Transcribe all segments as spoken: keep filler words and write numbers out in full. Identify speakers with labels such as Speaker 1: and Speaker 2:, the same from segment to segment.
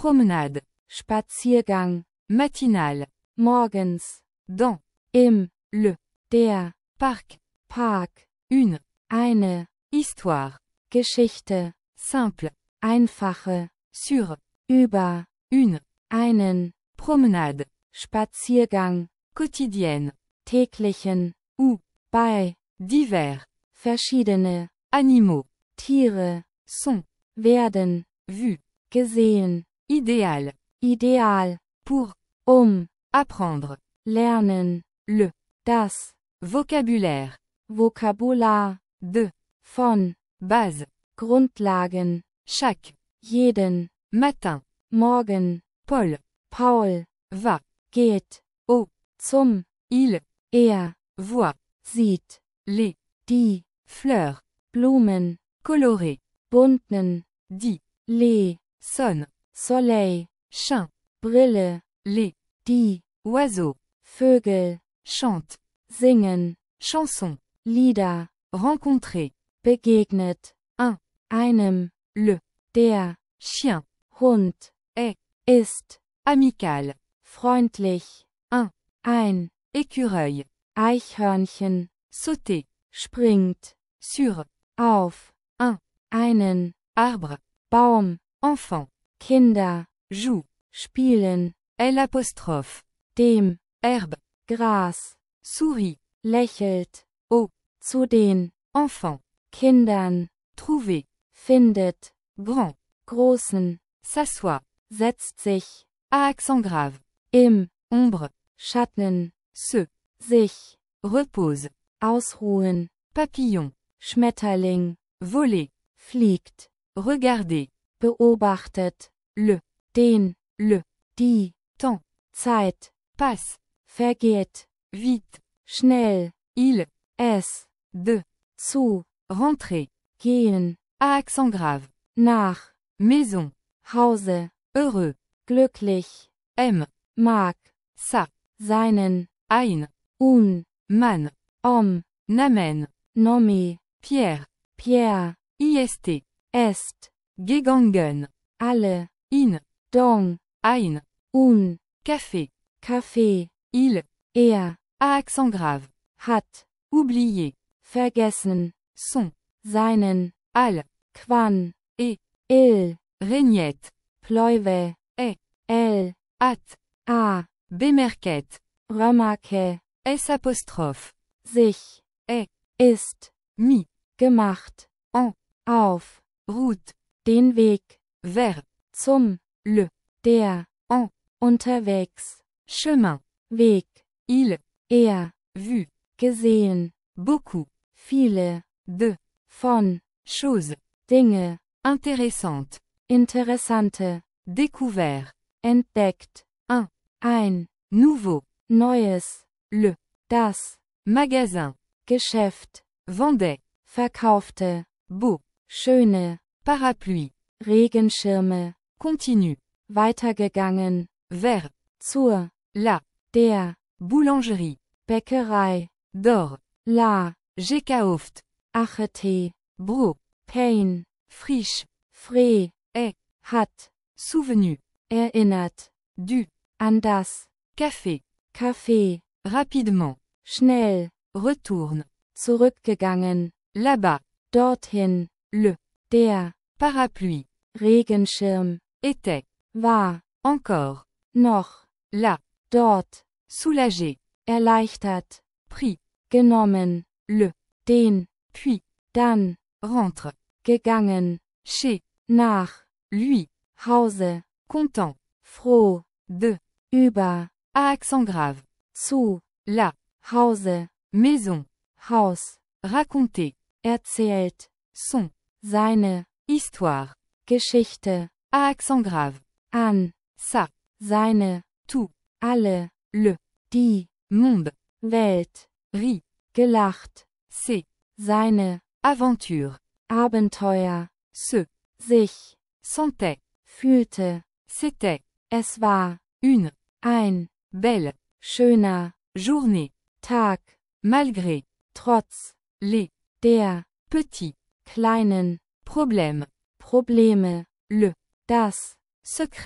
Speaker 1: promenade,
Speaker 2: Spaziergang,
Speaker 1: matinale,
Speaker 2: morgens,
Speaker 1: dans,
Speaker 2: im,
Speaker 1: le,
Speaker 2: der,
Speaker 1: parc,
Speaker 2: Park,
Speaker 1: une,
Speaker 2: eine,
Speaker 1: histoire,
Speaker 2: Geschichte,
Speaker 1: simple,
Speaker 2: einfache,
Speaker 1: sur,
Speaker 2: über,
Speaker 1: une,
Speaker 2: einen,
Speaker 1: promenade,
Speaker 2: Spaziergang,
Speaker 1: quotidienne,
Speaker 2: täglichen,
Speaker 1: ou,
Speaker 2: bei,
Speaker 1: divers,
Speaker 2: verschiedene,
Speaker 1: animaux,
Speaker 2: Tiere,
Speaker 1: sont,
Speaker 2: werden,
Speaker 1: vus,
Speaker 2: gesehen,
Speaker 1: idéal,
Speaker 2: ideal,
Speaker 1: pour,
Speaker 2: um,
Speaker 1: apprendre,
Speaker 2: lernen,
Speaker 1: le,
Speaker 2: das,
Speaker 1: vocabulaire,
Speaker 2: Vokabular,
Speaker 1: de,
Speaker 2: von,
Speaker 1: base,
Speaker 2: Grundlagen,
Speaker 1: chaque,
Speaker 2: jeden,
Speaker 1: matin,
Speaker 2: morgen,
Speaker 1: Paul,
Speaker 2: Paul,
Speaker 1: va,
Speaker 2: geht,
Speaker 1: au,
Speaker 2: zum,
Speaker 1: il,
Speaker 2: er,
Speaker 1: voit,
Speaker 2: sieht,
Speaker 1: les,
Speaker 2: die,
Speaker 1: fleurs,
Speaker 2: Blumen,
Speaker 1: colorées,
Speaker 2: bunten,
Speaker 1: dit,
Speaker 2: les,
Speaker 1: sonne,
Speaker 2: Soleil,
Speaker 1: chien,
Speaker 2: Brille,
Speaker 1: les,
Speaker 2: die,
Speaker 1: oiseaux,
Speaker 2: Vögel,
Speaker 1: chante,
Speaker 2: singen,
Speaker 1: chanson,
Speaker 2: Lieder,
Speaker 1: rencontrer,
Speaker 2: begegnet,
Speaker 1: un,
Speaker 2: einem,
Speaker 1: le,
Speaker 2: der,
Speaker 1: chien,
Speaker 2: Hund,
Speaker 1: est,
Speaker 2: ist,
Speaker 1: amical,
Speaker 2: freundlich,
Speaker 1: un,
Speaker 2: ein,
Speaker 1: écureuil,
Speaker 2: Eichhörnchen,
Speaker 1: sauter,
Speaker 2: springt,
Speaker 1: sur,
Speaker 2: auf,
Speaker 1: un,
Speaker 2: einen,
Speaker 1: arbre,
Speaker 2: Baum,
Speaker 1: enfant,
Speaker 2: Kinder,
Speaker 1: joue,
Speaker 2: spielen,
Speaker 1: L apostrophe,
Speaker 2: dem,
Speaker 1: herbe,
Speaker 2: Gras,
Speaker 1: souris,
Speaker 2: lächelt,
Speaker 1: au,
Speaker 2: zu den,
Speaker 1: enfant,
Speaker 2: Kindern,
Speaker 1: trouver,
Speaker 2: findet,
Speaker 1: grand,
Speaker 2: großen,
Speaker 1: s'assoit,
Speaker 2: setzt sich,
Speaker 1: à accent grave,
Speaker 2: im,
Speaker 1: ombre,
Speaker 2: Schatten,
Speaker 1: se,
Speaker 2: sich,
Speaker 1: repose,
Speaker 2: ausruhen,
Speaker 1: papillon,
Speaker 2: Schmetterling,
Speaker 1: voler,
Speaker 2: fliegt,
Speaker 1: regarder,
Speaker 2: beobachtet,
Speaker 1: le,
Speaker 2: den,
Speaker 1: le,
Speaker 2: die,
Speaker 1: temps,
Speaker 2: Zeit,
Speaker 1: passe,
Speaker 2: vergeht,
Speaker 1: vite,
Speaker 2: schnell,
Speaker 1: il,
Speaker 2: es,
Speaker 1: de,
Speaker 2: zu,
Speaker 1: rentrer,
Speaker 2: gehen,
Speaker 1: à accent grave,
Speaker 2: nach,
Speaker 1: maison,
Speaker 2: Hause,
Speaker 1: heureux,
Speaker 2: glücklich,
Speaker 1: aime,
Speaker 2: mag,
Speaker 1: ça,
Speaker 2: seinen,
Speaker 1: ein,
Speaker 2: un,
Speaker 1: man,
Speaker 2: om,
Speaker 1: n'amène,
Speaker 2: nomi,
Speaker 1: pierre,
Speaker 2: Pierre,
Speaker 1: ist,
Speaker 2: est,
Speaker 1: gegangen,
Speaker 2: alle,
Speaker 1: in,
Speaker 2: dong,
Speaker 1: ein,
Speaker 2: un,
Speaker 1: café,
Speaker 2: Kaffee,
Speaker 1: il,
Speaker 2: er,
Speaker 1: à accent grave,
Speaker 2: hat,
Speaker 1: oublier,
Speaker 2: vergessen,
Speaker 1: son,
Speaker 2: seinen,
Speaker 1: al,
Speaker 2: quan,
Speaker 1: et,
Speaker 2: il,
Speaker 1: régnette,
Speaker 2: Pleuve,
Speaker 1: est,
Speaker 2: el,
Speaker 1: at,
Speaker 2: a,
Speaker 1: bemerket,
Speaker 2: Römmerke,
Speaker 1: S apostrophe,
Speaker 2: sich,
Speaker 1: est,
Speaker 2: ist,
Speaker 1: mis,
Speaker 2: gemacht,
Speaker 1: en,
Speaker 2: auf,
Speaker 1: route,
Speaker 2: den Weg,
Speaker 1: vers,
Speaker 2: zum,
Speaker 1: le,
Speaker 2: der,
Speaker 1: en,
Speaker 2: unterwegs,
Speaker 1: chemin,
Speaker 2: Weg,
Speaker 1: il,
Speaker 2: er,
Speaker 1: vu,
Speaker 2: gesehen,
Speaker 1: beaucoup,
Speaker 2: viele,
Speaker 1: de,
Speaker 2: von,
Speaker 1: choses,
Speaker 2: Dinge,
Speaker 1: intéressantes,
Speaker 2: interessante,
Speaker 1: découvert,
Speaker 2: entdeckt,
Speaker 1: un,
Speaker 2: ein,
Speaker 1: nouveau,
Speaker 2: neues,
Speaker 1: le,
Speaker 2: das,
Speaker 1: magasin,
Speaker 2: Geschäft,
Speaker 1: vendait,
Speaker 2: verkaufte,
Speaker 1: beau,
Speaker 2: schöne,
Speaker 1: parapluie,
Speaker 2: Regenschirme,
Speaker 1: continue,
Speaker 2: weitergegangen,
Speaker 1: vers,
Speaker 2: zur,
Speaker 1: la,
Speaker 2: der,
Speaker 1: boulangerie,
Speaker 2: Bäckerei,
Speaker 1: d'or,
Speaker 2: la,
Speaker 1: gekauft,
Speaker 2: Achetee,
Speaker 1: bro,
Speaker 2: Pain,
Speaker 1: friche,
Speaker 2: Free,
Speaker 1: est,
Speaker 2: hat,
Speaker 1: souvenu,
Speaker 2: erinnert,
Speaker 1: du,
Speaker 2: an das,
Speaker 1: café,
Speaker 2: Kaffee,
Speaker 1: rapidement,
Speaker 2: schnell,
Speaker 1: retourne,
Speaker 2: zurückgegangen,
Speaker 1: là-bas,
Speaker 2: dorthin,
Speaker 1: le,
Speaker 2: der,
Speaker 1: parapluie,
Speaker 2: Regenschirm,
Speaker 1: était,
Speaker 2: war,
Speaker 1: encore,
Speaker 2: noch,
Speaker 1: là,
Speaker 2: dort,
Speaker 1: soulagé,
Speaker 2: erleichtert,
Speaker 1: pris,
Speaker 2: genommen,
Speaker 1: le,
Speaker 2: den,
Speaker 1: puis,
Speaker 2: dann,
Speaker 1: rentre,
Speaker 2: gegangen,
Speaker 1: chez,
Speaker 2: nach,
Speaker 1: lui,
Speaker 2: Hause,
Speaker 1: content,
Speaker 2: froh,
Speaker 1: de,
Speaker 2: über,
Speaker 1: à accent grave,
Speaker 2: zu,
Speaker 1: là,
Speaker 2: Hause,
Speaker 1: maison,
Speaker 2: Haus,
Speaker 1: raconter,
Speaker 2: erzählt,
Speaker 1: son,
Speaker 2: seine,
Speaker 1: histoire,
Speaker 2: Geschichte,
Speaker 1: à accent grave,
Speaker 2: an,
Speaker 1: ça,
Speaker 2: seine,
Speaker 1: tout,
Speaker 2: alle,
Speaker 1: le,
Speaker 2: die,
Speaker 1: monde,
Speaker 2: Welt,
Speaker 1: rit,
Speaker 2: gelacht,
Speaker 1: c'est,
Speaker 2: seine,
Speaker 1: aventure,
Speaker 2: Abenteuer,
Speaker 1: se,
Speaker 2: sich,
Speaker 1: sentait,
Speaker 2: fühlte,
Speaker 1: c'était,
Speaker 2: es war,
Speaker 1: une,
Speaker 2: ein,
Speaker 1: belle,
Speaker 2: schöner,
Speaker 1: journée,
Speaker 2: Tag,
Speaker 1: malgré,
Speaker 2: trotz,
Speaker 1: les,
Speaker 2: der,
Speaker 1: petits,
Speaker 2: kleinen,
Speaker 1: problèmes,
Speaker 2: Probleme,
Speaker 1: le,
Speaker 2: das,
Speaker 1: secret,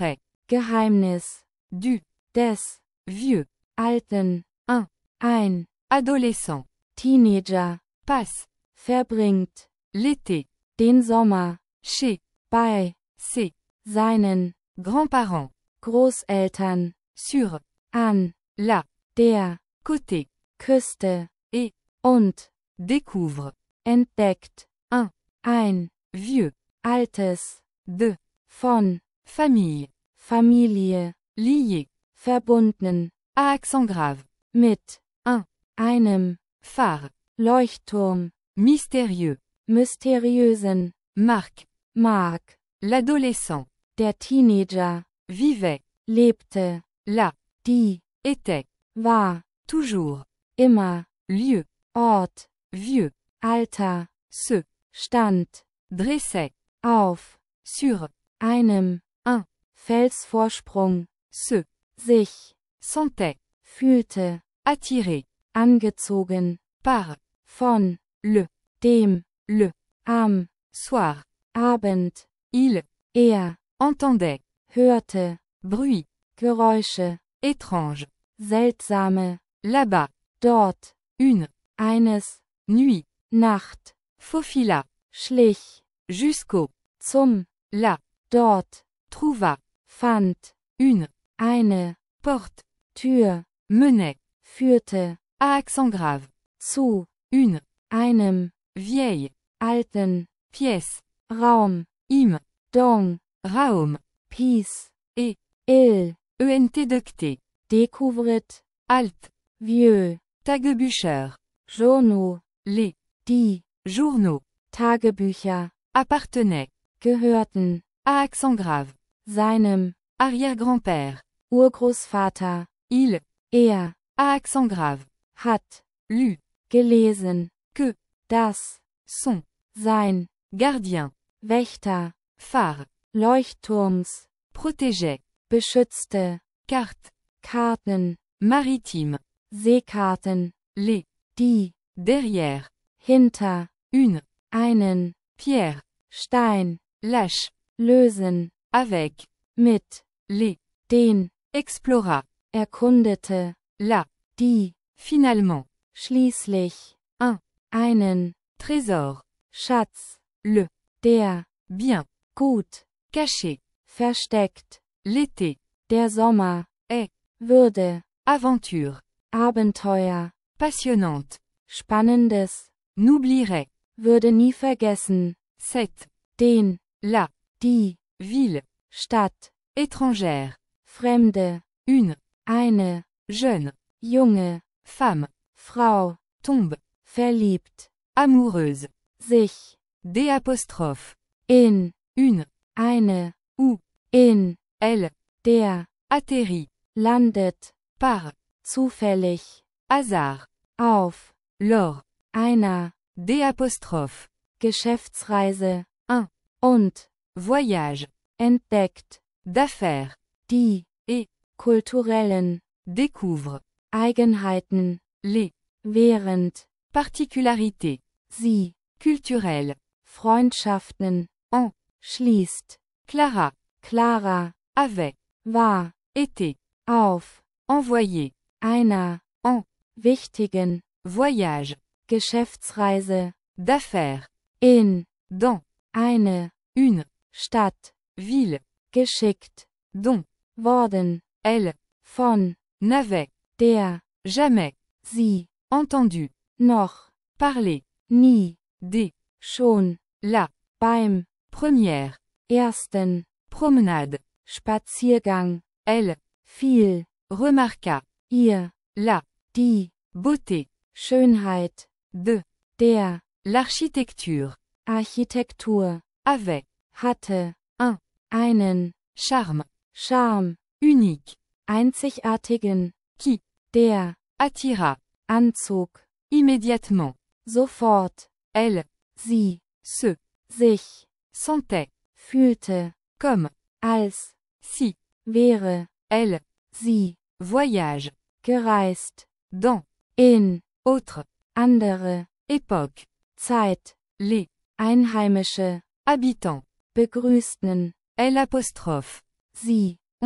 Speaker 2: Geheimnis,
Speaker 1: du,
Speaker 2: des,
Speaker 1: vieux,
Speaker 2: Alten,
Speaker 1: un,
Speaker 2: ein,
Speaker 1: adolescent,
Speaker 2: Teenager,
Speaker 1: passe,
Speaker 2: verbringt,
Speaker 1: l'été,
Speaker 2: den Sommer,
Speaker 1: chez,
Speaker 2: bei,
Speaker 1: ses,
Speaker 2: seinen,
Speaker 1: grands-parents,
Speaker 2: Großeltern,
Speaker 1: sur,
Speaker 2: an,
Speaker 1: la,
Speaker 2: der,
Speaker 1: côté,
Speaker 2: Küste,
Speaker 1: et,
Speaker 2: und,
Speaker 1: découvre,
Speaker 2: entdeckt,
Speaker 1: un,
Speaker 2: ein,
Speaker 1: vieux,
Speaker 2: altes,
Speaker 1: de,
Speaker 2: von,
Speaker 1: famille,
Speaker 2: Familie,
Speaker 1: lié,
Speaker 2: verbunden,
Speaker 1: à accent grave,
Speaker 2: mit,
Speaker 1: un,
Speaker 2: einem,
Speaker 1: phare,
Speaker 2: Leuchtturm,
Speaker 1: mystérieux,
Speaker 2: mysteriösen,
Speaker 1: marque,
Speaker 2: Mark,
Speaker 1: l'adolescent,
Speaker 2: der Teenager,
Speaker 1: vivait,
Speaker 2: lebte,
Speaker 1: là,
Speaker 2: die,
Speaker 1: était,
Speaker 2: war,
Speaker 1: toujours,
Speaker 2: immer,
Speaker 1: lieu,
Speaker 2: Ort,
Speaker 1: vieux,
Speaker 2: Alter,
Speaker 1: se,
Speaker 2: stand,
Speaker 1: dressait,
Speaker 2: auf,
Speaker 1: sur,
Speaker 2: einem,
Speaker 1: un,
Speaker 2: Felsvorsprung,
Speaker 1: se,
Speaker 2: sich,
Speaker 1: sentait,
Speaker 2: fühlte,
Speaker 1: attiré,
Speaker 2: angezogen,
Speaker 1: par,
Speaker 2: von,
Speaker 1: le,
Speaker 2: dem,
Speaker 1: le,
Speaker 2: am,
Speaker 1: soir,
Speaker 2: Abend,
Speaker 1: il,
Speaker 2: er,
Speaker 1: entendait,
Speaker 2: hörte,
Speaker 1: bruit,
Speaker 2: Geräusche,
Speaker 1: étrange,
Speaker 2: seltsame,
Speaker 1: là-bas,
Speaker 2: dort,
Speaker 1: une,
Speaker 2: eines,
Speaker 1: nuit,
Speaker 2: Nacht,
Speaker 1: faufila,
Speaker 2: schlich,
Speaker 1: jusqu'au,
Speaker 2: zum,
Speaker 1: là,
Speaker 2: dort,
Speaker 1: trouva,
Speaker 2: fand,
Speaker 1: une,
Speaker 2: eine,
Speaker 1: porte,
Speaker 2: Tür,
Speaker 1: menait,
Speaker 2: führte,
Speaker 1: à accent grave,
Speaker 2: zu,
Speaker 1: une,
Speaker 2: einem,
Speaker 1: vieille,
Speaker 2: alten,
Speaker 1: pièce,
Speaker 2: Raum,
Speaker 1: im,
Speaker 2: Dong,
Speaker 1: raum,
Speaker 2: Peace,
Speaker 1: et,
Speaker 2: il,
Speaker 1: ent decté,
Speaker 2: découvrit,
Speaker 1: alt,
Speaker 2: vieux,
Speaker 1: tagebücher,
Speaker 2: Journaux,
Speaker 1: les,
Speaker 2: die,
Speaker 1: journaux,
Speaker 2: Tagebücher,
Speaker 1: appartenaient,
Speaker 2: gehörten,
Speaker 1: à accent grave,
Speaker 2: seinem,
Speaker 1: arrière-grand-père,
Speaker 2: Urgroßvater,
Speaker 1: il,
Speaker 2: er,
Speaker 1: à accent grave,
Speaker 2: hat,
Speaker 1: lu,
Speaker 2: gelesen,
Speaker 1: que,
Speaker 2: das,
Speaker 1: son,
Speaker 2: sein,
Speaker 1: gardien,
Speaker 2: Wächter,
Speaker 1: phare,
Speaker 2: Leuchtturms,
Speaker 1: protégeait,
Speaker 2: beschützte,
Speaker 1: carte,
Speaker 2: Karten,
Speaker 1: maritime,
Speaker 2: Seekarten,
Speaker 1: les,
Speaker 2: die,
Speaker 1: derrière,
Speaker 2: hinter,
Speaker 1: une,
Speaker 2: einen,
Speaker 1: pierre,
Speaker 2: Stein,
Speaker 1: lâche,
Speaker 2: lösen,
Speaker 1: avec,
Speaker 2: mit,
Speaker 1: les,
Speaker 2: den,
Speaker 1: explora,
Speaker 2: erkundete,
Speaker 1: là,
Speaker 2: die,
Speaker 1: finalement,
Speaker 2: schließlich,
Speaker 1: un,
Speaker 2: einen,
Speaker 1: trésor,
Speaker 2: Schatz,
Speaker 1: le,
Speaker 2: der,
Speaker 1: bien,
Speaker 2: gut,
Speaker 1: caché,
Speaker 2: versteckt,
Speaker 1: l'été,
Speaker 2: der Sommer,
Speaker 1: est,
Speaker 2: würde,
Speaker 1: aventure,
Speaker 2: Abenteuer,
Speaker 1: passionnante,
Speaker 2: Spannendes,
Speaker 1: n'oublierait,
Speaker 2: würde nie vergessen,
Speaker 1: cette,
Speaker 2: den,
Speaker 1: la,
Speaker 2: die,
Speaker 1: ville,
Speaker 2: Stadt,
Speaker 1: étrangère,
Speaker 2: Fremde,
Speaker 1: une,
Speaker 2: eine,
Speaker 1: jeune,
Speaker 2: junge,
Speaker 1: femme,
Speaker 2: Frau,
Speaker 1: tombe,
Speaker 2: verliebt,
Speaker 1: amoureuse,
Speaker 2: sich,
Speaker 1: des apostrophes,
Speaker 2: in,
Speaker 1: une,
Speaker 2: eine,
Speaker 1: ou,
Speaker 2: in,
Speaker 1: elle,
Speaker 2: der,
Speaker 1: atterrit,
Speaker 2: landet,
Speaker 1: par,
Speaker 2: zufällig,
Speaker 1: hasard,
Speaker 2: auf,
Speaker 1: lors,
Speaker 2: einer,
Speaker 1: des apostrophes,
Speaker 2: Geschäftsreise,
Speaker 1: un,
Speaker 2: und,
Speaker 1: voyage,
Speaker 2: entdeckt,
Speaker 1: d'affaires,
Speaker 2: die,
Speaker 1: et,
Speaker 2: kulturellen,
Speaker 1: découvre,
Speaker 2: Eigenheiten,
Speaker 1: les,
Speaker 2: während,
Speaker 1: particularités,
Speaker 2: sie,
Speaker 1: culturelles,
Speaker 2: Freundschaften,
Speaker 1: en,
Speaker 2: schließt,
Speaker 1: Clara,
Speaker 2: Clara,
Speaker 1: avait,
Speaker 2: war,
Speaker 1: été,
Speaker 2: auf,
Speaker 1: envoyé,
Speaker 2: einer,
Speaker 1: en,
Speaker 2: wichtigen,
Speaker 1: voyage,
Speaker 2: Geschäftsreise,
Speaker 1: d'affaires,
Speaker 2: in,
Speaker 1: dans,
Speaker 2: eine,
Speaker 1: une,
Speaker 2: Stadt,
Speaker 1: ville,
Speaker 2: geschickt,
Speaker 1: dont,
Speaker 2: worden,
Speaker 1: elle,
Speaker 2: von,
Speaker 1: n'avait,
Speaker 2: der,
Speaker 1: jamais,
Speaker 2: sie,
Speaker 1: entendu,
Speaker 2: noch,
Speaker 1: parler,
Speaker 2: nie,
Speaker 1: des,
Speaker 2: schon,
Speaker 1: la,
Speaker 2: beim,
Speaker 1: première,
Speaker 2: ersten,
Speaker 1: promenade,
Speaker 2: Spaziergang,
Speaker 1: elle,
Speaker 2: viel,
Speaker 1: remarqua,
Speaker 2: ihr,
Speaker 1: la,
Speaker 2: die,
Speaker 1: beauté,
Speaker 2: Schönheit,
Speaker 1: de,
Speaker 2: der,
Speaker 1: l'architecture,
Speaker 2: Architektur,
Speaker 1: avait,
Speaker 2: hatte,
Speaker 1: un,
Speaker 2: einen,
Speaker 1: charme,
Speaker 2: Charme,
Speaker 1: unique,
Speaker 2: einzigartigen,
Speaker 1: qui,
Speaker 2: der,
Speaker 1: attira,
Speaker 2: anzog,
Speaker 1: immédiatement,
Speaker 2: sofort,
Speaker 1: elle,
Speaker 2: sie,
Speaker 1: se,
Speaker 2: sich,
Speaker 1: sentait,
Speaker 2: fühlte,
Speaker 1: comme,
Speaker 2: als,
Speaker 1: si,
Speaker 2: wäre,
Speaker 1: elle,
Speaker 2: sie,
Speaker 1: voyage,
Speaker 2: gereist,
Speaker 1: dans,
Speaker 2: in,
Speaker 1: autre,
Speaker 2: andere,
Speaker 1: époque,
Speaker 2: Zeit,
Speaker 1: les,
Speaker 2: Einheimische,
Speaker 1: habitants,
Speaker 2: begrüßten,
Speaker 1: elle apostrophe,
Speaker 2: sie,
Speaker 1: ont,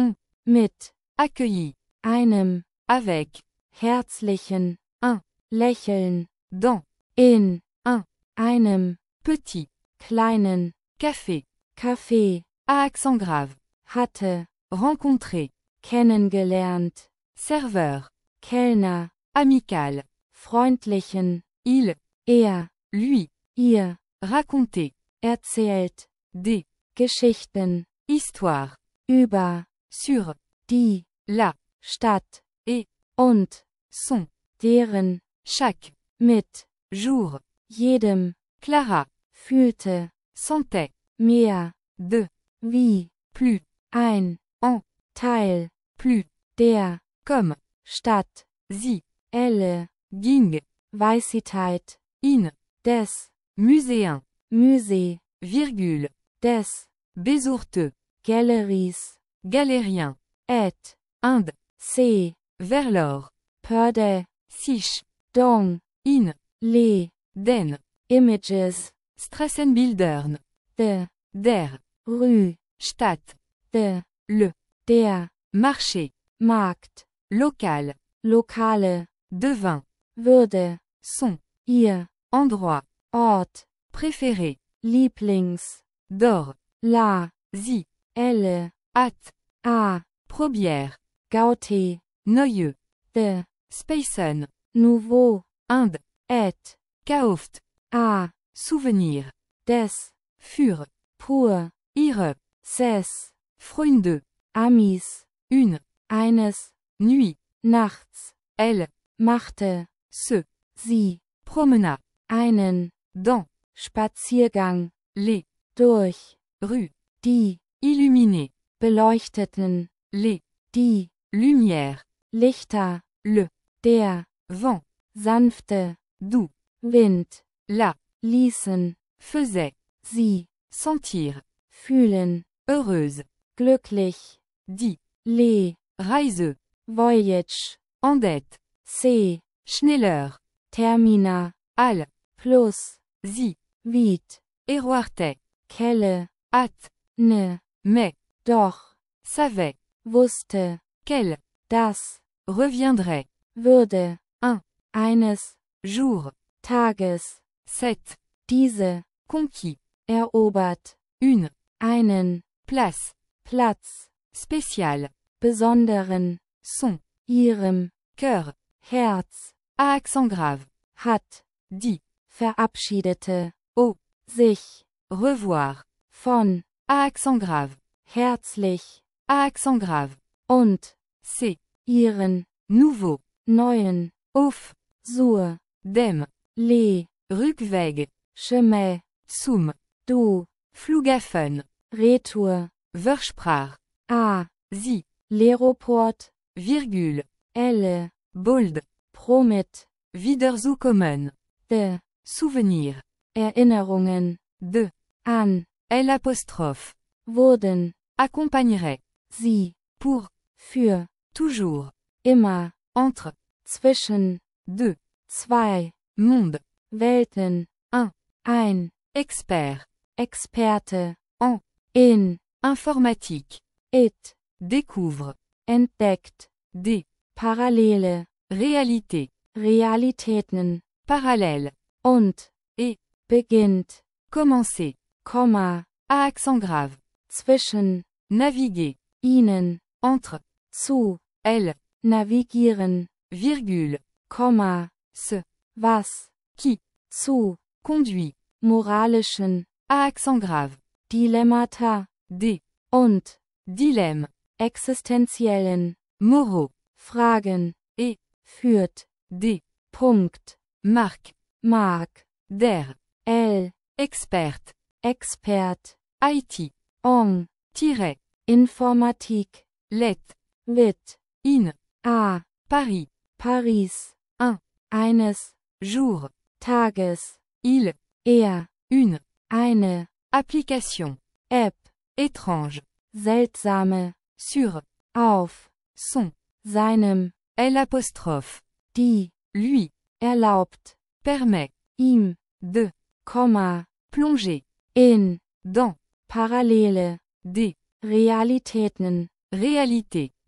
Speaker 2: mit,
Speaker 1: accueilli,
Speaker 2: einem,
Speaker 1: avec,
Speaker 2: herzlichen,
Speaker 1: un,
Speaker 2: Lächeln,
Speaker 1: dans,
Speaker 2: in,
Speaker 1: un,
Speaker 2: einem,
Speaker 1: petit,
Speaker 2: kleinen,
Speaker 1: café,
Speaker 2: Kaffee,
Speaker 1: à accent grave,
Speaker 2: hatte,
Speaker 1: rencontrer,
Speaker 2: kennengelernt,
Speaker 1: serveur,
Speaker 2: Kellner,
Speaker 1: amical,
Speaker 2: freundlichen,
Speaker 1: il,
Speaker 2: er,
Speaker 1: lui,
Speaker 2: ihr,
Speaker 1: raconter,
Speaker 2: erzählt,
Speaker 1: des,
Speaker 2: Geschichten,
Speaker 1: histoire,
Speaker 2: über,
Speaker 1: sur,
Speaker 2: die,
Speaker 1: la,
Speaker 2: Stadt,
Speaker 1: et,
Speaker 2: und,
Speaker 1: son,
Speaker 2: deren,
Speaker 1: chaque,
Speaker 2: mit,
Speaker 1: jour,
Speaker 2: jedem,
Speaker 1: Clara,
Speaker 2: fühlte,
Speaker 1: sentait,
Speaker 2: mehr,
Speaker 1: de,
Speaker 2: wie,
Speaker 1: plus,
Speaker 2: ein,
Speaker 1: en,
Speaker 2: Teil,
Speaker 1: plus,
Speaker 2: der,
Speaker 1: comme,
Speaker 2: Stadt,
Speaker 1: sie,
Speaker 2: elle,
Speaker 1: ging,
Speaker 2: Weisheit,
Speaker 1: in,
Speaker 2: des,
Speaker 1: muséen,
Speaker 2: Musee,
Speaker 1: virgule,
Speaker 2: des,
Speaker 1: besourteux,
Speaker 2: Galeries,
Speaker 1: galérien,
Speaker 2: et,
Speaker 1: Inde,
Speaker 2: C,
Speaker 1: vers l'or,
Speaker 2: Pörde,
Speaker 1: sich,
Speaker 2: Dong,
Speaker 1: in,
Speaker 2: Le,
Speaker 1: den,
Speaker 2: Images,
Speaker 1: Strassenbildern,
Speaker 2: de,
Speaker 1: der,
Speaker 2: Rue,
Speaker 1: Stadt,
Speaker 2: de,
Speaker 1: le,
Speaker 2: der,
Speaker 1: marché,
Speaker 2: Markt,
Speaker 1: local,
Speaker 2: Lokale,
Speaker 1: devin,
Speaker 2: Würde,
Speaker 1: son,
Speaker 2: ihr,
Speaker 1: endroit,
Speaker 2: Ort,
Speaker 1: préféré,
Speaker 2: Lieblings,
Speaker 1: d'or,
Speaker 2: la,
Speaker 1: zi,
Speaker 2: elle,
Speaker 1: at,
Speaker 2: a,
Speaker 1: Probière,
Speaker 2: Gautier,
Speaker 1: Noyeux,
Speaker 2: de,
Speaker 1: Speyson,
Speaker 2: Nouveau,
Speaker 1: Inde,
Speaker 2: et,
Speaker 1: Kaoft,
Speaker 2: a,
Speaker 1: souvenir,
Speaker 2: des,
Speaker 1: fur,
Speaker 2: pur,
Speaker 1: ihre,
Speaker 2: ses,
Speaker 1: Freunde,
Speaker 2: Amis,
Speaker 1: une,
Speaker 2: eines,
Speaker 1: nuit,
Speaker 2: nachts,
Speaker 1: elle,
Speaker 2: machte,
Speaker 1: se,
Speaker 2: sie,
Speaker 1: promena,
Speaker 2: einen,
Speaker 1: dans,
Speaker 2: Spaziergang,
Speaker 1: les,
Speaker 2: durch,
Speaker 1: rues,
Speaker 2: die,
Speaker 1: illuminés,
Speaker 2: beleuchteten,
Speaker 1: les,
Speaker 2: die,
Speaker 1: lumières,
Speaker 2: Lichter,
Speaker 1: le,
Speaker 2: der,
Speaker 1: vent,
Speaker 2: sanfte,
Speaker 1: doux,
Speaker 2: Wind,
Speaker 1: la,
Speaker 2: ließen,
Speaker 1: faisait,
Speaker 2: sie,
Speaker 1: sentir,
Speaker 2: fühlen,
Speaker 1: heureuse,
Speaker 2: glücklich,
Speaker 1: dit,
Speaker 2: le,
Speaker 1: reiseux,
Speaker 2: voyage,
Speaker 1: en dette,
Speaker 2: c,
Speaker 1: Schneller,
Speaker 2: Termina,
Speaker 1: al,
Speaker 2: plus,
Speaker 1: zi,
Speaker 2: Wied,
Speaker 1: Eroarte,
Speaker 2: Kelle,
Speaker 1: at,
Speaker 2: ne,
Speaker 1: mais,
Speaker 2: doch,
Speaker 1: savait,
Speaker 2: wusste,
Speaker 1: qu'elle,
Speaker 2: das,
Speaker 1: reviendrait,
Speaker 2: würde,
Speaker 1: un,
Speaker 2: eines,
Speaker 1: jour,
Speaker 2: Tages,
Speaker 1: sept,
Speaker 2: diese,
Speaker 1: conquis,
Speaker 2: erobert,
Speaker 1: une,
Speaker 2: einen,
Speaker 1: place,
Speaker 2: Platz,
Speaker 1: spéciale,
Speaker 2: besonderen,
Speaker 1: son,
Speaker 2: ihrem,
Speaker 1: cœur,
Speaker 2: Herz,
Speaker 1: à accent grave,
Speaker 2: hat,
Speaker 1: dit,
Speaker 2: verabschiedete,
Speaker 1: au,
Speaker 2: sich,
Speaker 1: revoir,
Speaker 2: von,
Speaker 1: à accent grave,
Speaker 2: herzlich,
Speaker 1: à accent grave,
Speaker 2: und,
Speaker 1: c'est,
Speaker 2: ihren,
Speaker 1: nouveau,
Speaker 2: neuen,
Speaker 1: auf,
Speaker 2: sur,
Speaker 1: dem,
Speaker 2: le,
Speaker 1: Rückweg,
Speaker 2: chemin,
Speaker 1: zum,
Speaker 2: du,
Speaker 1: Flughafen,
Speaker 2: Retour,
Speaker 1: Versprach,
Speaker 2: a,
Speaker 1: sie,
Speaker 2: Leroport,
Speaker 1: virgule,
Speaker 2: elle,
Speaker 1: bold,
Speaker 2: promit,
Speaker 1: Wiederzukommen,
Speaker 2: de,
Speaker 1: souvenir,
Speaker 2: Erinnerungen,
Speaker 1: de,
Speaker 2: an,
Speaker 1: L apostrophe,
Speaker 2: wurden,
Speaker 1: accompagnerait,
Speaker 2: sie,
Speaker 1: pour,
Speaker 2: für,
Speaker 1: toujours,
Speaker 2: immer,
Speaker 1: entre,
Speaker 2: zwischen,
Speaker 1: deux,
Speaker 2: zwei,
Speaker 1: monde,
Speaker 2: Welten,
Speaker 1: un,
Speaker 2: ein,
Speaker 1: expert,
Speaker 2: Experte,
Speaker 1: en,
Speaker 2: in,
Speaker 1: informatique,
Speaker 2: it,
Speaker 1: découvre,
Speaker 2: entdeckt,
Speaker 1: des,
Speaker 2: Parallele,
Speaker 1: réalité,
Speaker 2: Realitäten,
Speaker 1: parallèle,
Speaker 2: und,
Speaker 1: et,
Speaker 2: beginnt,
Speaker 1: commencer,
Speaker 2: Komma,
Speaker 1: à accent grave,
Speaker 2: zwischen,
Speaker 1: naviguer,
Speaker 2: ihnen,
Speaker 1: entre,
Speaker 2: zu,
Speaker 1: elle,
Speaker 2: navigieren,
Speaker 1: virgule,
Speaker 2: Komma,
Speaker 1: ce,
Speaker 2: was,
Speaker 1: qui,
Speaker 2: zu,
Speaker 1: conduit,
Speaker 2: moralischen,
Speaker 1: à accent grave,
Speaker 2: Dilemmata,
Speaker 1: des,
Speaker 2: und,
Speaker 1: dilemmes,
Speaker 2: existenziellen,
Speaker 1: moraux,
Speaker 2: Fragen,
Speaker 1: et,
Speaker 2: führt,
Speaker 1: des,
Speaker 2: Punkt,
Speaker 1: marque,
Speaker 2: mag,
Speaker 1: der,
Speaker 2: L,
Speaker 1: experte,
Speaker 2: Expert,
Speaker 1: Haïti,
Speaker 2: ong,
Speaker 1: tiret,
Speaker 2: Informatik,
Speaker 1: let,
Speaker 2: wit,
Speaker 1: in,
Speaker 2: a,
Speaker 1: Paris,
Speaker 2: Paris,
Speaker 1: un,
Speaker 2: eines,
Speaker 1: jour,
Speaker 2: Tages,
Speaker 1: il,
Speaker 2: er,
Speaker 1: une,
Speaker 2: eine,
Speaker 1: application,
Speaker 2: App,
Speaker 1: étrange,
Speaker 2: seltsame,
Speaker 1: sur,
Speaker 2: auf,
Speaker 1: son,
Speaker 2: seinem,
Speaker 1: L apostrophe,
Speaker 2: die,
Speaker 1: lui,
Speaker 2: erlaubt,
Speaker 1: permet,
Speaker 2: ihm,
Speaker 1: de,
Speaker 2: Komma,
Speaker 1: plonger,
Speaker 2: in,
Speaker 1: dans,
Speaker 2: Parallele,
Speaker 1: des,
Speaker 2: Realitäten,
Speaker 1: réalité,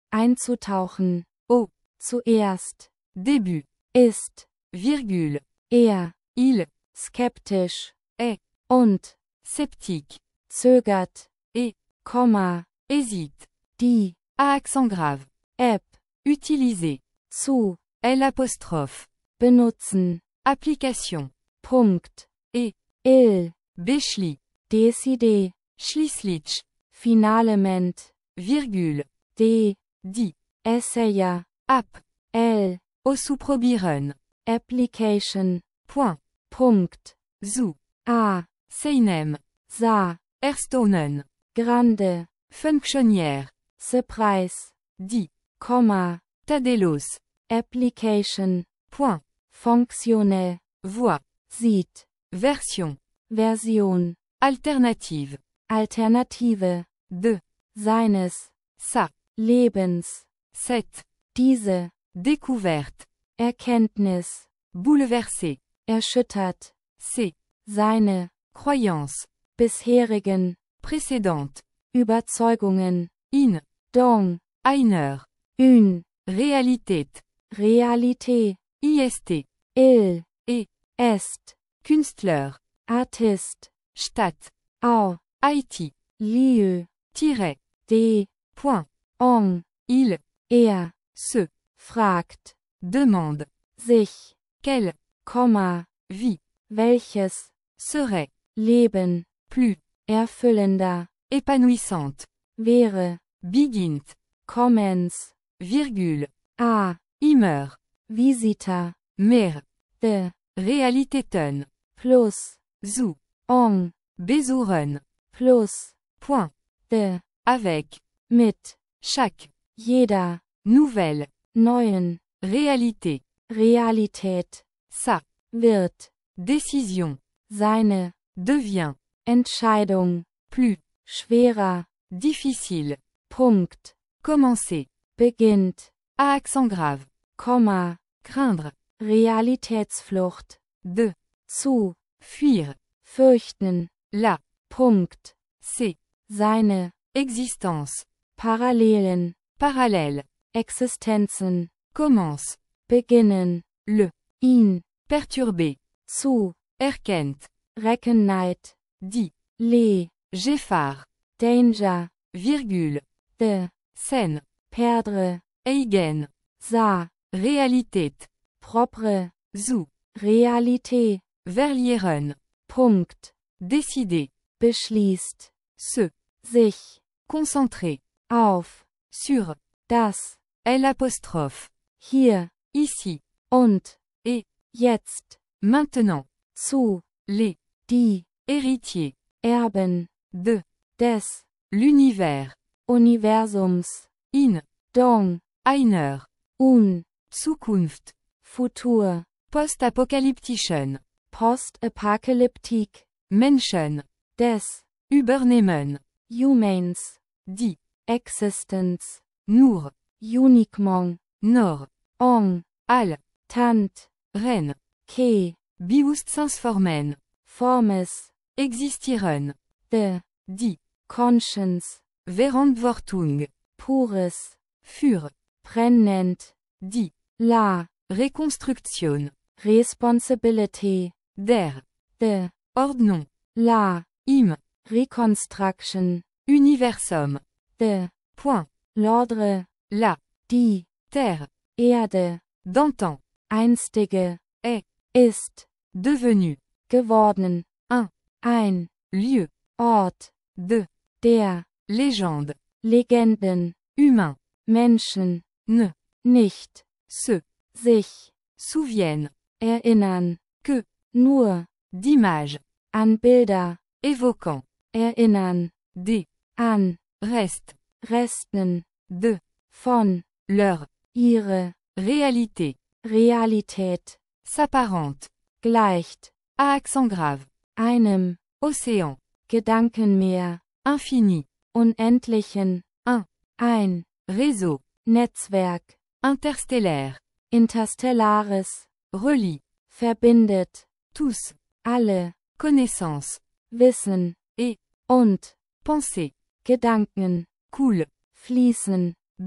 Speaker 2: einzutauchen,
Speaker 1: Au.
Speaker 2: zuerst,
Speaker 1: Début.
Speaker 2: ist,
Speaker 1: Virgule.
Speaker 2: er,
Speaker 1: Il.
Speaker 2: skeptisch,
Speaker 1: Est.
Speaker 2: und,
Speaker 1: Sceptique.
Speaker 2: zögert,
Speaker 1: Et.
Speaker 2: Komma,
Speaker 1: Hésite.
Speaker 2: die,
Speaker 1: À accent grave.
Speaker 2: App,
Speaker 1: Utiliser.
Speaker 2: zu,
Speaker 1: L apostrophe.
Speaker 2: benutzen,
Speaker 1: Application.
Speaker 2: Punkt,
Speaker 1: Et.
Speaker 2: il,
Speaker 1: Beschli.
Speaker 2: decide,
Speaker 1: Schließlich.
Speaker 2: finalement,
Speaker 1: Virgule.
Speaker 2: d,
Speaker 1: Die.
Speaker 2: essayer,
Speaker 1: App.
Speaker 2: l,
Speaker 1: Ausprobieren.
Speaker 2: application,
Speaker 1: Point.
Speaker 2: Punkt,
Speaker 1: Zu.
Speaker 2: a,
Speaker 1: Seinem.
Speaker 2: sa,
Speaker 1: Erstonen.
Speaker 2: grande,
Speaker 1: Fonctionnaire.
Speaker 2: surprise,
Speaker 1: Die.
Speaker 2: Komma,
Speaker 1: Tadelos.
Speaker 2: application,
Speaker 1: Point.
Speaker 2: fonctionnel,
Speaker 1: Voix.
Speaker 2: sieht,
Speaker 1: Version.
Speaker 2: Version,
Speaker 1: Alternative.
Speaker 2: Alternative,
Speaker 1: De.
Speaker 2: seines,
Speaker 1: Sa.
Speaker 2: Lebens,
Speaker 1: Cette.
Speaker 2: diese,
Speaker 1: Découverte.
Speaker 2: Erkenntnis,
Speaker 1: Bouleversé.
Speaker 2: erschüttert,
Speaker 1: C'est.
Speaker 2: seine,
Speaker 1: Croyance.
Speaker 2: bisherigen,
Speaker 1: Précédente.
Speaker 2: Überzeugungen,
Speaker 1: In.
Speaker 2: dong,
Speaker 1: Einer.
Speaker 2: une,
Speaker 1: Realität.
Speaker 2: Realität,
Speaker 1: Ist.
Speaker 2: il,
Speaker 1: Et.
Speaker 2: est,
Speaker 1: Künstler.
Speaker 2: Artist,
Speaker 1: Stadt.
Speaker 2: au,
Speaker 1: Haïti.
Speaker 2: lieu,
Speaker 1: Tiret.
Speaker 2: de,
Speaker 1: Point.
Speaker 2: on,
Speaker 1: Il.
Speaker 2: er,
Speaker 1: Se.
Speaker 2: fragt,
Speaker 1: Demande.
Speaker 2: sich,
Speaker 1: Quelle.
Speaker 2: Komma,
Speaker 1: Vie.
Speaker 2: welches,
Speaker 1: Serait.
Speaker 2: Leben,
Speaker 1: Plus.
Speaker 2: erfüllender,
Speaker 1: Épanouissante.
Speaker 2: wäre,
Speaker 1: Beginnt.
Speaker 2: kommens,
Speaker 1: Virgule.
Speaker 2: a,
Speaker 1: Immer.
Speaker 2: visita,
Speaker 1: Mer.
Speaker 2: de,
Speaker 1: Realitäten.
Speaker 2: plus,
Speaker 1: Zu.
Speaker 2: on,
Speaker 1: Besuchen.
Speaker 2: plus,
Speaker 1: Point.
Speaker 2: de,
Speaker 1: Avec.
Speaker 2: mit,
Speaker 1: Chaque.
Speaker 2: jeder,
Speaker 1: Nouvelle.
Speaker 2: neuen,
Speaker 1: Réalité.
Speaker 2: Realität,
Speaker 1: Ça.
Speaker 2: wird,
Speaker 1: Décision.
Speaker 2: seine,
Speaker 1: Devient.
Speaker 2: Entscheidung,
Speaker 1: Plus.
Speaker 2: schwerer,
Speaker 1: Difficile.
Speaker 2: Punkt,
Speaker 1: Commencer.
Speaker 2: beginnt,
Speaker 1: À accent grave.
Speaker 2: Komma,
Speaker 1: Craindre.
Speaker 2: Realitätsflucht,
Speaker 1: De.
Speaker 2: zu,
Speaker 1: Fuir.
Speaker 2: fürchten,
Speaker 1: La.
Speaker 2: Punkt,
Speaker 1: C'est.
Speaker 2: seine,
Speaker 1: Existence.
Speaker 2: Parallelen,
Speaker 1: Parallèle.
Speaker 2: Existenzen,
Speaker 1: Commence.
Speaker 2: beginnen,
Speaker 1: Le.
Speaker 2: ihn,
Speaker 1: Perturbé.
Speaker 2: zu,
Speaker 1: Erkennt.
Speaker 2: Reckenheit,
Speaker 1: Dit.
Speaker 2: le,
Speaker 1: Géphard.
Speaker 2: danger,
Speaker 1: Virgule.
Speaker 2: de,
Speaker 1: Scène.
Speaker 2: perdre,
Speaker 1: Eigen.
Speaker 2: sa,
Speaker 1: Realität.
Speaker 2: propre,
Speaker 1: Zu.
Speaker 2: Realität,
Speaker 1: Verlieren.
Speaker 2: Punkt,
Speaker 1: Décider.
Speaker 2: beschließt,
Speaker 1: Se.
Speaker 2: sich,
Speaker 1: Concentrer.
Speaker 2: auf,
Speaker 1: Sur.
Speaker 2: das,
Speaker 1: L apostrophe.
Speaker 2: hier,
Speaker 1: Ici.
Speaker 2: und,
Speaker 1: Et.
Speaker 2: jetzt,
Speaker 1: Maintenant.
Speaker 2: zu,
Speaker 1: Les.
Speaker 2: die,
Speaker 1: Héritiers.
Speaker 2: Erben,
Speaker 1: De.
Speaker 2: des,
Speaker 1: L'univers.
Speaker 2: Universums,
Speaker 1: In.
Speaker 2: dong,
Speaker 1: Einer.
Speaker 2: un,
Speaker 1: Zukunft.
Speaker 2: Futur,
Speaker 1: Post-apokalyptischen.
Speaker 2: Postapokalyptik,
Speaker 1: Menschen.
Speaker 2: des,
Speaker 1: Übernehmen.
Speaker 2: Humans,
Speaker 1: Die.
Speaker 2: Existence,
Speaker 1: Nur.
Speaker 2: uniquement,
Speaker 1: Nord.
Speaker 2: ong,
Speaker 1: Al.
Speaker 2: tant,
Speaker 1: Rennes.
Speaker 2: ke,
Speaker 1: Bewusstseinsformen.
Speaker 2: formes,
Speaker 1: Existieren.
Speaker 2: de,
Speaker 1: Die.
Speaker 2: conscience,
Speaker 1: Verantwortung.
Speaker 2: pures,
Speaker 1: Für.
Speaker 2: brennend,
Speaker 1: Die.
Speaker 2: la,
Speaker 1: Reconstruction.
Speaker 2: responsibility,
Speaker 1: Der.
Speaker 2: de,
Speaker 1: Ordnung.
Speaker 2: la,
Speaker 1: Im.
Speaker 2: reconstruction,
Speaker 1: Universum.
Speaker 2: de,
Speaker 1: Point.
Speaker 2: l'ordre,
Speaker 1: La.
Speaker 2: die,
Speaker 1: Terre.
Speaker 2: Erde,
Speaker 1: D'antan.
Speaker 2: einstige,
Speaker 1: Est.
Speaker 2: ist,
Speaker 1: Devenu.
Speaker 2: geworden,
Speaker 1: Un.
Speaker 2: ein,
Speaker 1: Lieu.
Speaker 2: Ort,
Speaker 1: De.
Speaker 2: der,
Speaker 1: Légende.
Speaker 2: Legenden,
Speaker 1: Humain.
Speaker 2: Menschen,
Speaker 1: Ne.
Speaker 2: nicht,
Speaker 1: Se.
Speaker 2: sich,
Speaker 1: Souviennent.
Speaker 2: erinnern,
Speaker 1: Que.
Speaker 2: nur,
Speaker 1: D'image.
Speaker 2: an Bilder,
Speaker 1: Évoquant.
Speaker 2: erinnern,
Speaker 1: Des.
Speaker 2: an,
Speaker 1: Reste.
Speaker 2: Resten,
Speaker 1: De.
Speaker 2: von,
Speaker 1: Leur.
Speaker 2: ihre,
Speaker 1: Réalité.
Speaker 2: Realität,
Speaker 1: S'apparente.
Speaker 2: gleicht,
Speaker 1: À accent grave.
Speaker 2: einem,
Speaker 1: Océan.
Speaker 2: Gedankenmeer,
Speaker 1: Infini.
Speaker 2: unendlichen,
Speaker 1: Un.
Speaker 2: ein,
Speaker 1: Réseau.
Speaker 2: Netzwerk,
Speaker 1: Interstellaire.
Speaker 2: interstellares,
Speaker 1: Relie.
Speaker 2: verbindet,
Speaker 1: Tous.
Speaker 2: alle,
Speaker 1: Connaissance.
Speaker 2: Wissen,
Speaker 1: Et.
Speaker 2: und,
Speaker 1: Pensée.
Speaker 2: Gedanken,
Speaker 1: Coule.
Speaker 2: fließen,
Speaker 1: Dans.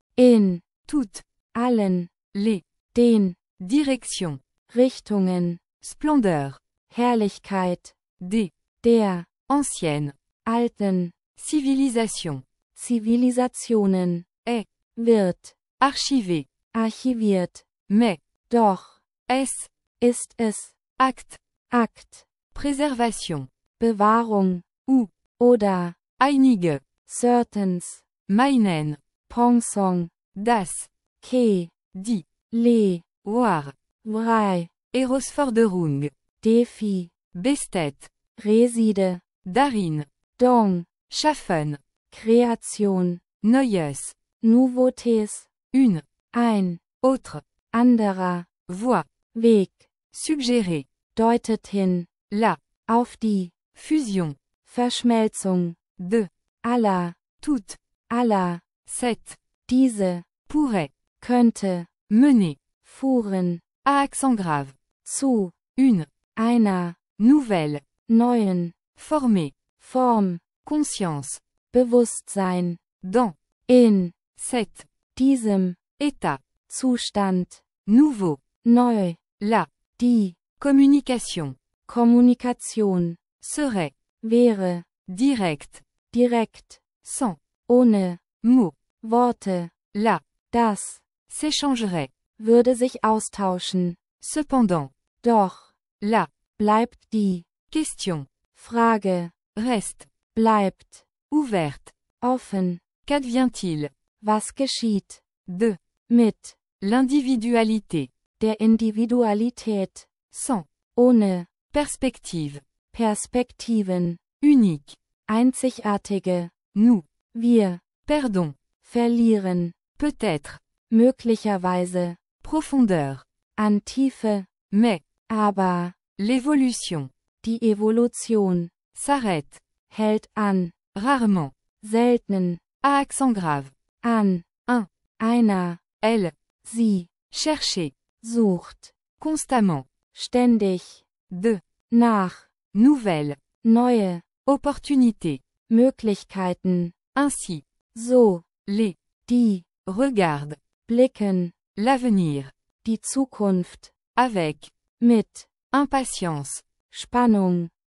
Speaker 2: in,
Speaker 1: toutes,
Speaker 2: allen,
Speaker 1: les,
Speaker 2: den,
Speaker 1: direction,
Speaker 2: Richtungen,
Speaker 1: splendeur,
Speaker 2: Herrlichkeit,
Speaker 1: des,
Speaker 2: der,
Speaker 1: ancienne,
Speaker 2: alten,
Speaker 1: civilisation,
Speaker 2: Zivilisationen,
Speaker 1: est,
Speaker 2: wird,
Speaker 1: archivé,
Speaker 2: archiviert,
Speaker 1: mais,
Speaker 2: doch,
Speaker 1: est,
Speaker 2: ist es,
Speaker 1: acte,
Speaker 2: Akt,
Speaker 1: préservation,
Speaker 2: Bewahrung,
Speaker 1: ou,
Speaker 2: oder,
Speaker 1: einige,
Speaker 2: certains,
Speaker 1: meinen,
Speaker 2: Pongsong,
Speaker 1: das,
Speaker 2: ke,
Speaker 1: die,
Speaker 2: le,
Speaker 1: war,
Speaker 2: vrei,
Speaker 1: Erosforderung,
Speaker 2: defi,
Speaker 1: Bestet,
Speaker 2: reside,
Speaker 1: darin,
Speaker 2: dong,
Speaker 1: schaffen,
Speaker 2: Kreation,
Speaker 1: neues,
Speaker 2: Nouveautés,
Speaker 1: une,
Speaker 2: ein,
Speaker 1: autre,
Speaker 2: anderer,
Speaker 1: voie,
Speaker 2: Weg,
Speaker 1: suggérer,
Speaker 2: deutet hin,
Speaker 1: la,
Speaker 2: auf die,
Speaker 1: fusion,
Speaker 2: Verschmelzung,
Speaker 1: de,
Speaker 2: aller,
Speaker 1: toute,
Speaker 2: aller,
Speaker 1: cette,
Speaker 2: diese,
Speaker 1: pourrait,
Speaker 2: könnte,
Speaker 1: mener,
Speaker 2: fuhren,
Speaker 1: à accent grave,
Speaker 2: zu,
Speaker 1: une,
Speaker 2: einer,
Speaker 1: nouvelle,
Speaker 2: neuen,
Speaker 1: former,
Speaker 2: Form,
Speaker 1: conscience,
Speaker 2: Bewusstsein,
Speaker 1: dans,
Speaker 2: in,
Speaker 1: cette,
Speaker 2: diesem,
Speaker 1: état,
Speaker 2: Zustand,
Speaker 1: nouveau,
Speaker 2: neu,
Speaker 1: la,
Speaker 2: die,
Speaker 1: communication,
Speaker 2: Kommunikation,
Speaker 1: serait,
Speaker 2: wäre,
Speaker 1: direct,
Speaker 2: direkt,
Speaker 1: sans,
Speaker 2: ohne,
Speaker 1: mot,
Speaker 2: Worte,
Speaker 1: la,
Speaker 2: das,
Speaker 1: s'échangerait,
Speaker 2: würde sich austauschen,
Speaker 1: cependant,
Speaker 2: doch,
Speaker 1: la,
Speaker 2: bleibt die,
Speaker 1: question,
Speaker 2: Frage,
Speaker 1: reste,
Speaker 2: bleibt,
Speaker 1: ouverte,
Speaker 2: offen,
Speaker 1: qu'advient-il,
Speaker 2: was geschieht,
Speaker 1: de,
Speaker 2: mit,
Speaker 1: l'individualité,
Speaker 2: der Individualität,
Speaker 1: sans,
Speaker 2: ohne,
Speaker 1: perspective,
Speaker 2: Perspektiven,
Speaker 1: unique,
Speaker 2: einzigartige,
Speaker 1: nous,
Speaker 2: wir,
Speaker 1: perdons,
Speaker 2: verlieren,
Speaker 1: peut-être,
Speaker 2: möglicherweise,
Speaker 1: profondeur,
Speaker 2: an Tiefe,
Speaker 1: mais,
Speaker 2: aber,
Speaker 1: l'évolution,
Speaker 2: die Evolution,
Speaker 1: s'arrête,
Speaker 2: hält an,
Speaker 1: rarement,
Speaker 2: selten,
Speaker 1: à accent grave,
Speaker 2: an,
Speaker 1: un,
Speaker 2: einer,
Speaker 1: elle,
Speaker 2: sie,
Speaker 1: chercher,
Speaker 2: sucht,
Speaker 1: constamment,
Speaker 2: ständig,
Speaker 1: de,
Speaker 2: nach,
Speaker 1: nouvelle,
Speaker 2: neue,
Speaker 1: opportunité,
Speaker 2: Möglichkeiten,
Speaker 1: ainsi,
Speaker 2: so,
Speaker 1: les,
Speaker 2: die,
Speaker 1: regarde,
Speaker 2: blicken,
Speaker 1: l'avenir,
Speaker 2: die Zukunft,
Speaker 1: avec,
Speaker 2: mit,
Speaker 1: impatience,
Speaker 2: Spannung,